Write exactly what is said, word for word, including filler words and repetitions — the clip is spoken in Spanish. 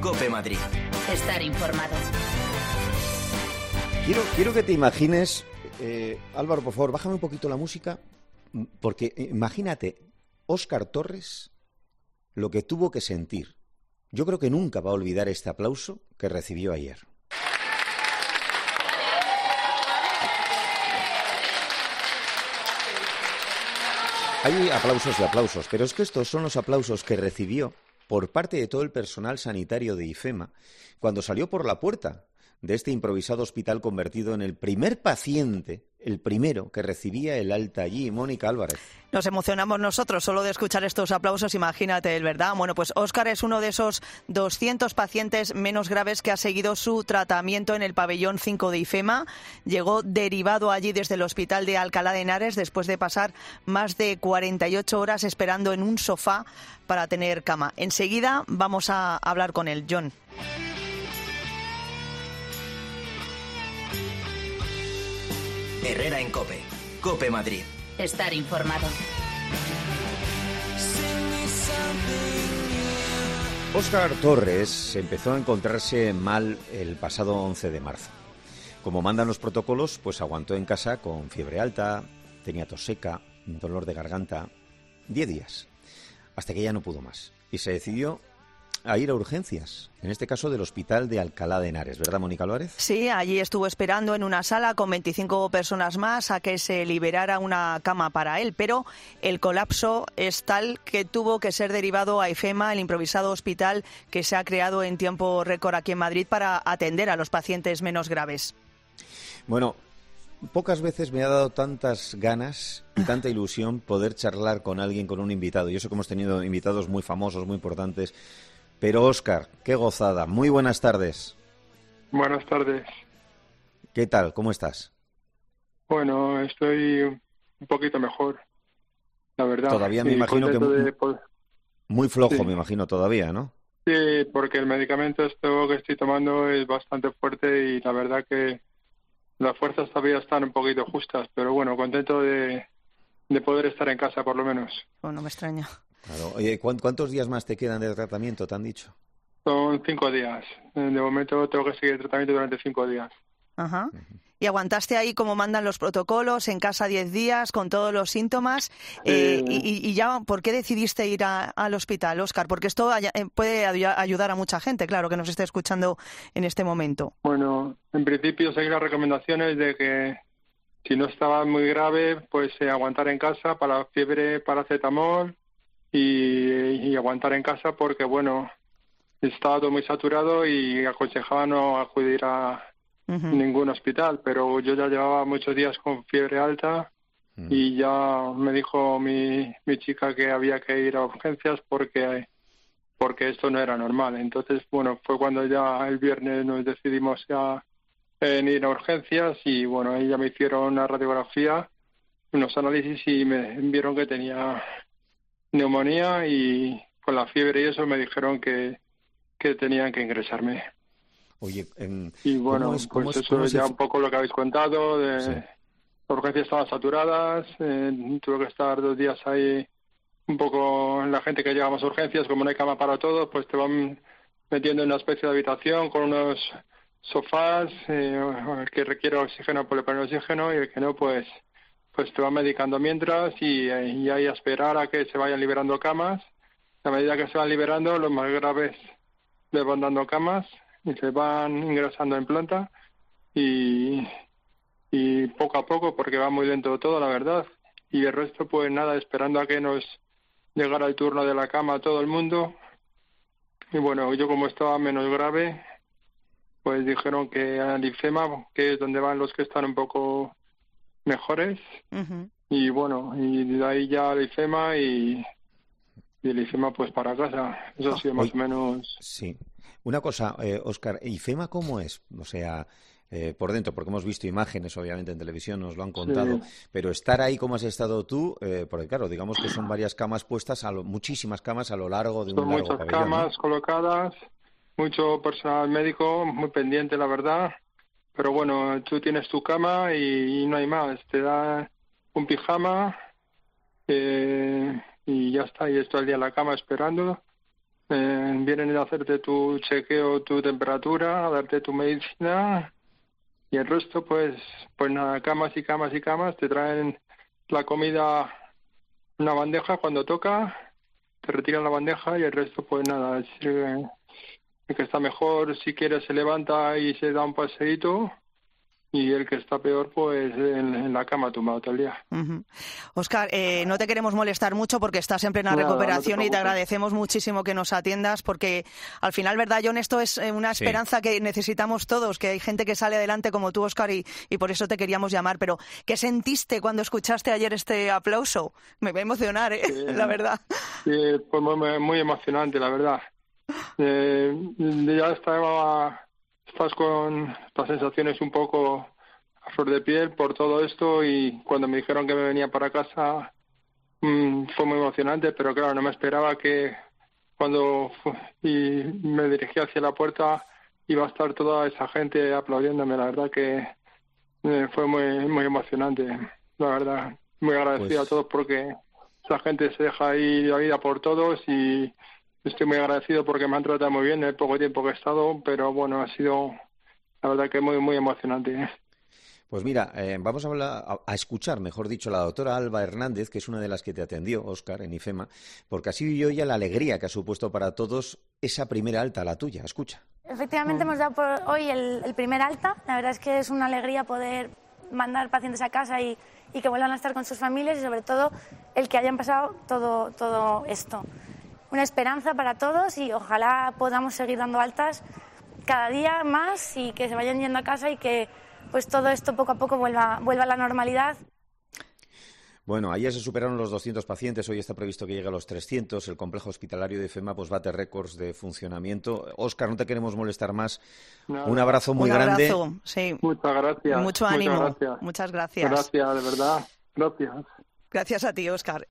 COPE Madrid. Estar informado. Quiero, quiero que te imagines, eh, Álvaro, por favor, bájame un poquito la música, porque imagínate, Óscar Torres, lo que tuvo que sentir. Yo creo que nunca va a olvidar este aplauso que recibió ayer. Hay aplausos y aplausos, pero es que estos son los aplausos que recibió por parte de todo el personal sanitario de IFEMA cuando salió por la puerta de este improvisado hospital convertido en el primer paciente, el primero que recibía el alta allí. Mónica Álvarez. Nos emocionamos nosotros solo de escuchar estos aplausos, imagínate, el ¿verdad? Bueno, pues Óscar es uno de esos doscientos pacientes menos graves que ha seguido su tratamiento en el pabellón cinco de IFEMA. Llegó derivado allí desde el hospital de Alcalá de Henares después de pasar más de cuarenta y ocho horas esperando en un sofá para tener cama. Enseguida vamos a hablar con él, John. Herrera en COPE. COPE Madrid. Estar informado. Óscar Torres empezó a encontrarse mal el pasado once de marzo. Como mandan los protocolos, pues aguantó en casa con fiebre alta, tenía tos seca, dolor de garganta, diez días, hasta que ya no pudo más. Y se decidió a ir a urgencias, en este caso del hospital de Alcalá de Henares, ¿verdad, Mónica Álvarez? Sí, allí estuvo esperando en una sala con veinticinco personas más a que se liberara una cama para él, pero el colapso es tal que tuvo que ser derivado a IFEMA, el improvisado hospital que se ha creado en tiempo récord aquí en Madrid para atender a los pacientes menos graves. Bueno, pocas veces me ha dado tantas ganas y tanta ilusión poder charlar con alguien, con un invitado. Yo sé que hemos tenido invitados muy famosos, muy importantes. Pero Óscar, qué gozada. Muy buenas tardes. Buenas tardes. ¿Qué tal? ¿Cómo estás? Bueno, estoy un poquito mejor, la verdad. Todavía me imagino que muy, de... muy flojo, sí. me imagino todavía, ¿no? Sí, porque el medicamento esto que estoy tomando es bastante fuerte y la verdad que las fuerzas todavía están un poquito justas, pero bueno, contento de, de poder estar en casa por lo menos. Oh, no me extraña. Claro. Oye, ¿cuántos días más te quedan de tratamiento, te han dicho? Son cinco días. De momento tengo que seguir el tratamiento durante cinco días. Ajá. ¿Y aguantaste ahí como mandan los protocolos, en casa diez días, con todos los síntomas? Eh, Sí. y, y ya, ¿por qué decidiste ir a, al hospital, Óscar? Porque esto haya, puede ayudar a mucha gente, claro, que nos esté escuchando en este momento. Bueno, en principio seguir las recomendaciones de que si no estaba muy grave, pues eh, aguantar en casa para fiebre, paracetamol y, y aguantar en casa porque, bueno, estaba todo muy saturado y aconsejaba no acudir a uh-huh. ningún hospital, pero yo ya llevaba muchos días con fiebre alta uh-huh. y ya me dijo mi, mi chica que había que ir a urgencias porque, porque esto no era normal. Entonces, bueno, fue cuando ya el viernes nos decidimos ya en ir a urgencias y, bueno, ahí ya me hicieron una radiografía, unos análisis y me vieron que tenía neumonía y con la fiebre y eso me dijeron que, que tenían que ingresarme. Oye, eh, y bueno, ¿cómo es, cómo pues es, eso cómo es ya es? un poco lo que habéis contado, de Sí. las urgencias estaban saturadas, eh, tuve que estar dos días ahí un poco, la gente que llegamos a urgencias, como no hay cama para todos, pues te van metiendo en una especie de habitación con unos sofás, eh, el que requiere oxígeno pues le ponen oxígeno y el que no pues pues te van medicando mientras y, y hay a esperar a que se vayan liberando camas. A medida que se van liberando, los más graves les van dando camas y se van ingresando en planta y, y poco a poco, porque va muy lento todo, la verdad. Y el resto, pues nada, esperando a que nos llegara el turno de la cama a todo el mundo. Y bueno, yo como estaba menos grave, pues dijeron que al IFEMA, que es donde van los que están un poco mejores. Uh-huh. Y bueno, y de ahí ya al IFEMA y, y el IFEMA pues para casa. Eso ha sido más Oye, o menos. Sí. Una cosa, eh, Óscar, ¿IFEMA cómo es? O sea, eh, por dentro, porque hemos visto imágenes, obviamente en televisión nos lo han contado, sí. Pero estar ahí como has estado tú, eh, porque claro, digamos que son varias camas puestas, a lo, muchísimas camas a lo largo de son un largo muchas pabellón, camas, ¿no? Colocadas, mucho personal médico, muy pendiente, la verdad. Pero bueno, tú tienes tu cama y, y no hay más. Te da un pijama eh, y ya está. Y esto al día en la cama esperando. eh, vienen a hacerte tu chequeo, tu temperatura, a darte tu medicina y el resto pues pues nada, camas y camas y camas, te traen la comida en una bandeja cuando toca, te retiran la bandeja y el resto pues nada, si, eh, el que está mejor si quiere se levanta y se da un paseíto. Y el que está peor, pues en, en la cama tumbado todo el día. Uh-huh. Óscar, eh, no te queremos molestar mucho porque estás en plena Nada, recuperación no te y te agradecemos muchísimo que nos atiendas porque al final, ¿verdad, John? Esto es una esperanza sí. que necesitamos todos, que hay gente que sale adelante como tú, Óscar, y, y por eso te queríamos llamar. Pero, ¿qué sentiste cuando escuchaste ayer este aplauso? Me va a emocionar, ¿eh? Sí, la verdad. Sí, pues muy, muy emocionante, la verdad. Eh, ya estaba... Estás con las sensaciones un poco a flor de piel por todo esto y cuando me dijeron que me venía para casa mmm, fue muy emocionante, pero claro, no me esperaba que cuando fu- y me dirigí hacia la puerta iba a estar toda esa gente aplaudiéndome. La verdad que eh, fue muy muy emocionante, la verdad. Muy agradecido pues... a todos porque esa gente se deja ir la vida por todos y estoy muy agradecido porque me han tratado muy bien en el poco tiempo que he estado, pero bueno, ha sido la verdad que muy muy emocionante. Pues mira, eh, vamos a, hablar, a, a escuchar, mejor dicho, a la doctora Alba Hernández, que es una de las que te atendió, Óscar, en IFEMA, porque así vivió ella la alegría que ha supuesto para todos esa primera alta, la tuya. Escucha. Efectivamente, hemos dado por hoy el, el primer alta. La verdad es que es una alegría poder mandar pacientes a casa y, y que vuelvan a estar con sus familias y sobre todo el que hayan pasado todo, todo esto. Una esperanza para todos y ojalá podamos seguir dando altas cada día más y que se vayan yendo a casa y que pues todo esto poco a poco vuelva, vuelva a la normalidad. Bueno, ayer se superaron los doscientos pacientes, hoy está previsto que llegue a los trescientos. El complejo hospitalario de IFEMA pues bate récords de funcionamiento. Óscar, no te queremos molestar más. Nada. Un abrazo muy Un grande. Abrazo, sí. Muchas gracias. Mucho ánimo. Muchas gracias. Muchas gracias. Gracias, de verdad. Gracias. Gracias a ti, Óscar.